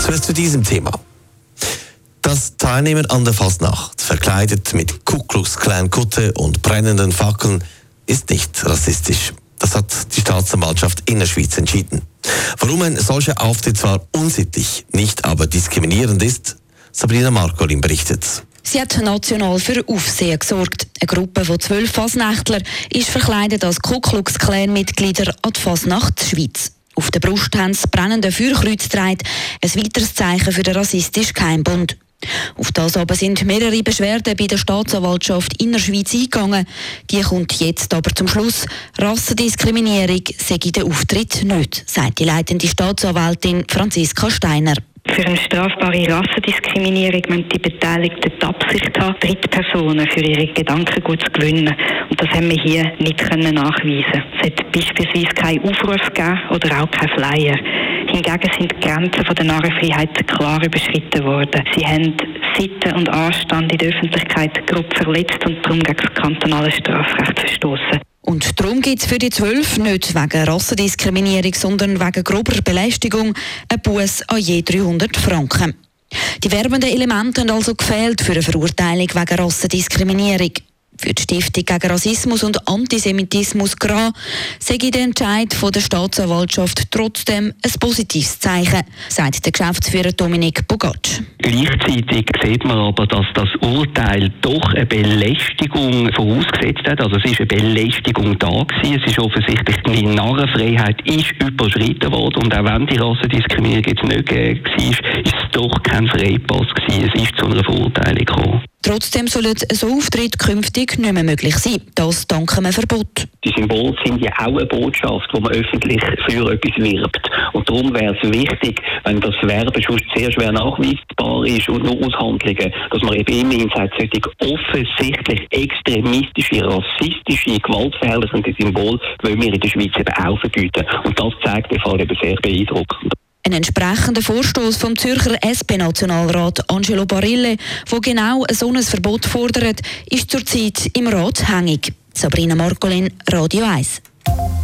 Zuerst zu diesem Thema. Dass Teilnehmer an der Fasnacht verkleidet mit Ku Klux Klan Kutte und brennenden Fackeln ist nicht rassistisch. Das hat die Staatsanwaltschaft Innerschweiz entschieden. Warum ein solcher Auftritt zwar unsittlich, nicht aber diskriminierend ist, Sabrina Marcolin berichtet. Sie hat national für Aufsehen gesorgt. Eine Gruppe von 12 Fasnächtler ist verkleidet als Ku Klux Klan Mitglieder an die Fasnacht Schweiz. Auf der Brust haben sie brennende Feuerkreuz getragen, ein weiteres Zeichen für den rassistischen Geheimbund. Auf das aber sind mehrere Beschwerden bei der Staatsanwaltschaft Innerschweiz eingegangen. Die kommt jetzt aber zum Schluss. Rassendiskriminierung sei der Auftritt nicht, sagt die leitende Staatsanwältin Franziska Steiner. Für eine strafbare Rassendiskriminierung müssen die Beteiligten die Absicht haben, Drittpersonen für ihre Gedankengut zu gewinnen. Und das haben wir hier nicht nachweisen. Es hat beispielsweise keinen Aufruf gegeben oder auch keinen Flyer. Hingegen sind die Grenzen der Narrenfreiheit klar überschritten worden. Sie haben Sitten und Anstand in der Öffentlichkeit grob verletzt und darum gegen das kantonale Strafrecht verstoßen. Und darum gibt es für die 12 nicht wegen Rassendiskriminierung, sondern wegen grober Belästigung ein Buß an je 300 Franken. Die werbenden Elemente haben also gefehlt für eine Verurteilung wegen Rassendiskriminierung. Für die Stiftung gegen Rassismus und Antisemitismus GRA sei der Entscheid von der Staatsanwaltschaft trotzdem ein positives Zeichen, sagt der Geschäftsführer Dominik Bogatsch. Gleichzeitig sieht man aber, dass das Urteil doch eine Belästigung vorausgesetzt hat. Also es ist eine Belästigung da gewesen. Es ist offensichtlich, die Narrenfreiheit ist überschritten worden. Und auch wenn die Rassendiskriminierung jetzt nicht war, ist es doch kein Freipass gewesen. Es ist zu einer Verurteilung gekommen. Trotzdem sollen so Auftritte künftig nicht mehr möglich sein. Das dank einem Verbot. Die Symbole sind ja auch eine Botschaft, wo man öffentlich für etwas wirbt. Und darum wäre es wichtig, wenn das Werben schon sehr schwer nachweisbar ist und nur Aushandlungen, dass man eben immerhin sagt, solche offensichtlich extremistische, rassistische, gewaltverherrlichende Symbole wollen wir in der Schweiz eben auch verbieten. Und das zeigt der Fall eben sehr beeindruckend. Ein entsprechender Vorstoß vom Zürcher SP-Nationalrat Angelo Barille, der genau so ein Verbot fordert, ist zurzeit im Rat hängig. Sabrina Marcolin, Radio 1.